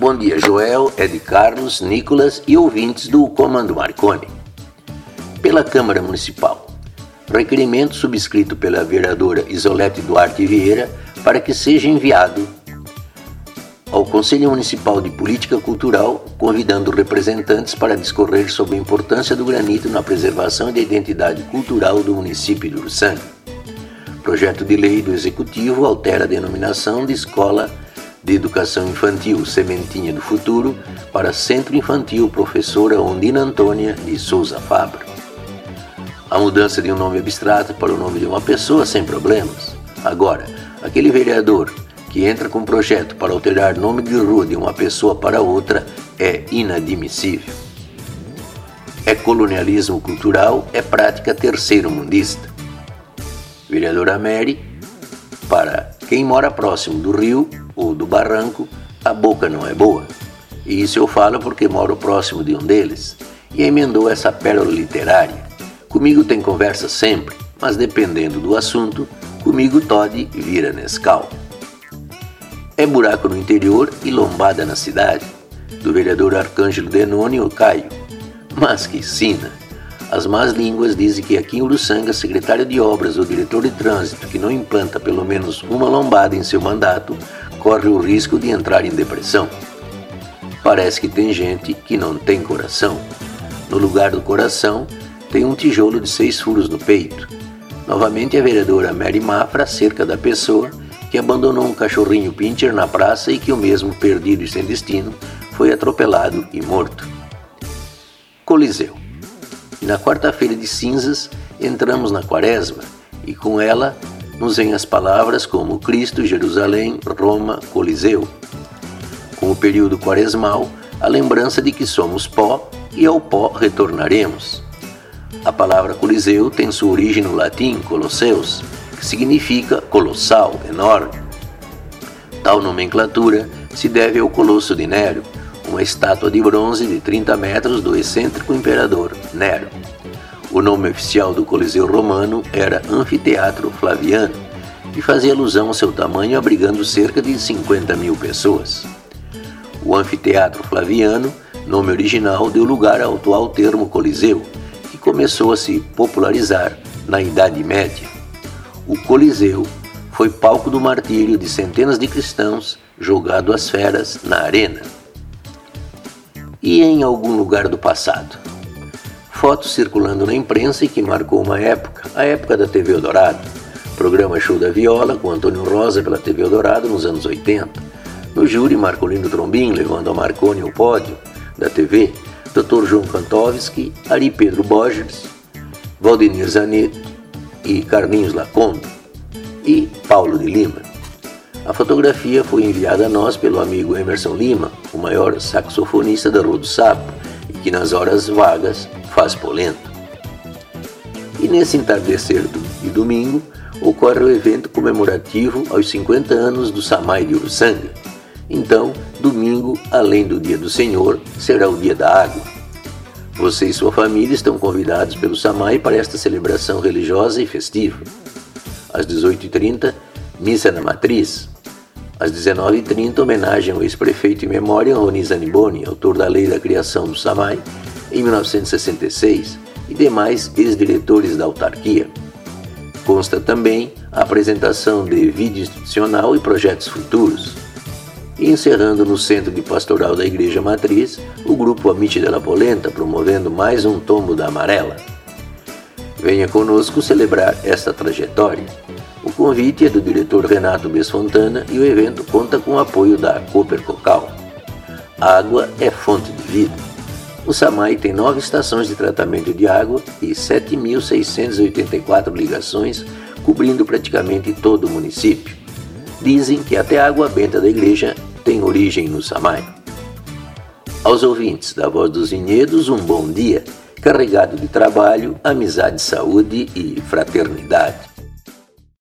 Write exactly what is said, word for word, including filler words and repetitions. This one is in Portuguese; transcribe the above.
Bom dia, Joel, Ed Carlos, Nicolas e ouvintes do Comando Marconi. Pela Câmara Municipal, requerimento subscrito pela vereadora Isolete Duarte Vieira para que seja enviado ao Conselho Municipal de Política Cultural, convidando representantes para discorrer sobre a importância do granito na preservação da identidade cultural do município de Uruçanga. Projeto de lei do Executivo altera a denominação de Escola de Educação Infantil Sementinha do Futuro para Centro Infantil Professora Ondina Antônia de Souza Fabra. A mudança de um nome abstrato para o nome de uma pessoa sem problemas. Agora, aquele vereador que entra com projeto para alterar nome de rua de uma pessoa para outra é inadmissível. É colonialismo cultural, é prática terceiro-mundista. Vereadora Mary, para quem mora próximo do rio ou do barranco, a boca não é boa. E isso eu falo porque moro próximo de um deles. E emendou essa pérola literária. Comigo tem conversa sempre, mas dependendo do assunto, comigo Todd vira Nescau. É buraco no interior e lombada na cidade, do vereador Arcângelo Denoni ou Caio. Mas que sina! As más línguas dizem que aqui em Uruçanga, secretário de obras ou diretor de trânsito que não implanta pelo menos uma lombada em seu mandato, corre o risco de entrar em depressão. Parece que tem gente que não tem coração. No lugar do coração, tem um tijolo de seis furos no peito. Novamente a vereadora Mary Mafra acerca da pessoa que abandonou um cachorrinho pincher na praça e que o mesmo, perdido e sem destino, foi atropelado e morto. Coliseu. E na quarta-feira de cinzas entramos na quaresma e com ela nos vêm as palavras como Cristo, Jerusalém, Roma, Coliseu. Com o período quaresmal, a lembrança de que somos pó e ao pó retornaremos. A palavra Coliseu tem sua origem no latim Colosseus, que significa colossal, enorme. Tal nomenclatura se deve ao Colosso de Nero, uma estátua de bronze de trinta metros do excêntrico imperador Nero. O nome oficial do Coliseu romano era Anfiteatro Flaviano e fazia alusão ao seu tamanho, abrigando cerca de cinquenta mil pessoas. O Anfiteatro Flaviano, nome original, deu lugar ao atual termo Coliseu, que começou a se popularizar na Idade Média. O Coliseu foi palco do martírio de centenas de cristãos jogado às feras na arena. E em algum lugar do passado. Fotos circulando na imprensa e que marcou uma época, a época da T V Eldorado. Programa Show da Viola com Antônio Rosa pela T V Eldorado nos anos oitenta. No júri, Marcolino Trombin levando a Marconi ao pódio da T V, doutor João Kantovski, Ari Pedro Borges, Valdemir Zanetti e Carlinhos Lacombe e Paulo de Lima. A fotografia foi enviada a nós pelo amigo Emerson Lima, o maior saxofonista da Rua do Sapo, e que nas horas vagas faz polenta. E nesse entardecer de domingo, ocorre o evento comemorativo aos cinquenta anos do SAMAI de Uruçanga. Então, domingo, além do Dia do Senhor, será o Dia da Água. Você e sua família estão convidados pelo SAMAI para esta celebração religiosa e festiva. Às dezoito e trinta, missa na Matriz. Às dezenove e trinta, homenagem ao ex-prefeito em memória Roni Zaniboni, autor da lei da criação do SAMAI, em mil novecentos e sessenta e seis, e demais ex-diretores da autarquia. Consta também a apresentação de vídeo institucional e projetos futuros. E encerrando no Centro de Pastoral da Igreja Matriz, o grupo Amici della Polenta, promovendo mais um tombo da Amarela. Venha conosco celebrar esta trajetória. O convite é do diretor Renato Besfontana e o evento conta com o apoio da Cooper Cocal. Água é fonte de vida. O SAMAI tem nove estações de tratamento de água e sete mil seiscentas e oitenta e quatro ligações, cobrindo praticamente todo o município. Dizem que até a água benta da igreja tem origem no SAMAI. Aos ouvintes da Voz dos Vinhedos, um bom dia, carregado de trabalho, amizade, saúde e fraternidade.